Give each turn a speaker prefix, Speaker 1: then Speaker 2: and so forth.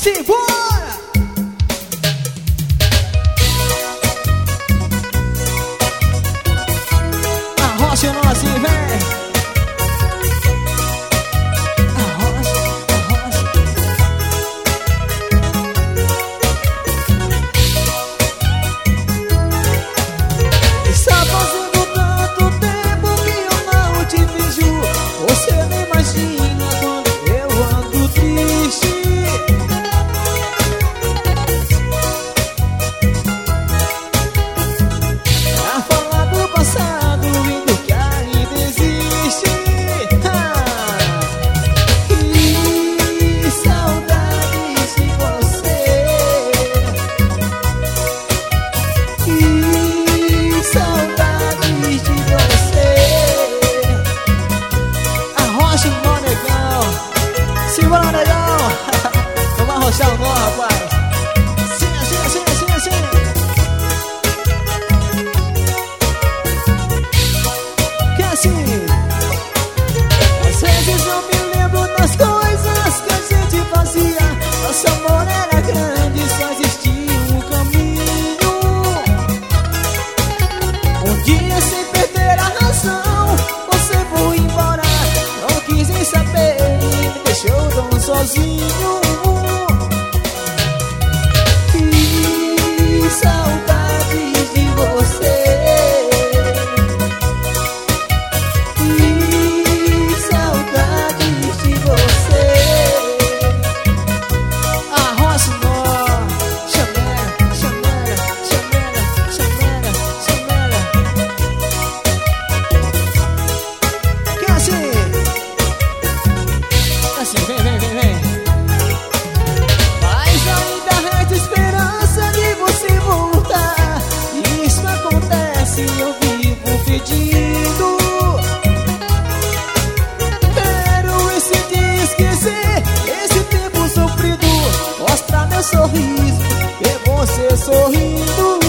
Speaker 1: Simbora! Arrocha nós e vem. Você nem imagina quando eu ando triste. A falar do passado e do que ainda existe. Que saudades de você. Que saudades de você. Simbora, negão! Vamos arrochar o nó, rapaz! Sim, assim, assim, assim, assim! Que assim? Às vezes eu me lembro das coisas que a gente fazia. Nosso amor era grande, só existia um caminho. Um dia, sem perder a razão, você foi embora. Não quis nem saber, deixou tão sozinho. Que saudades de você. Que saudades de você. Arrocha o nó. Chamera, chamera, chamera, chamera, chamera. Que assim? Assim, vem, vem, vem, vem. Mas ainda resta esperança de você voltar. Isso acontece, eu vivo pedindo. Quero esse dia esquecer, esse tempo sofrido. Mostrar meu sorriso, ver você sorrindo.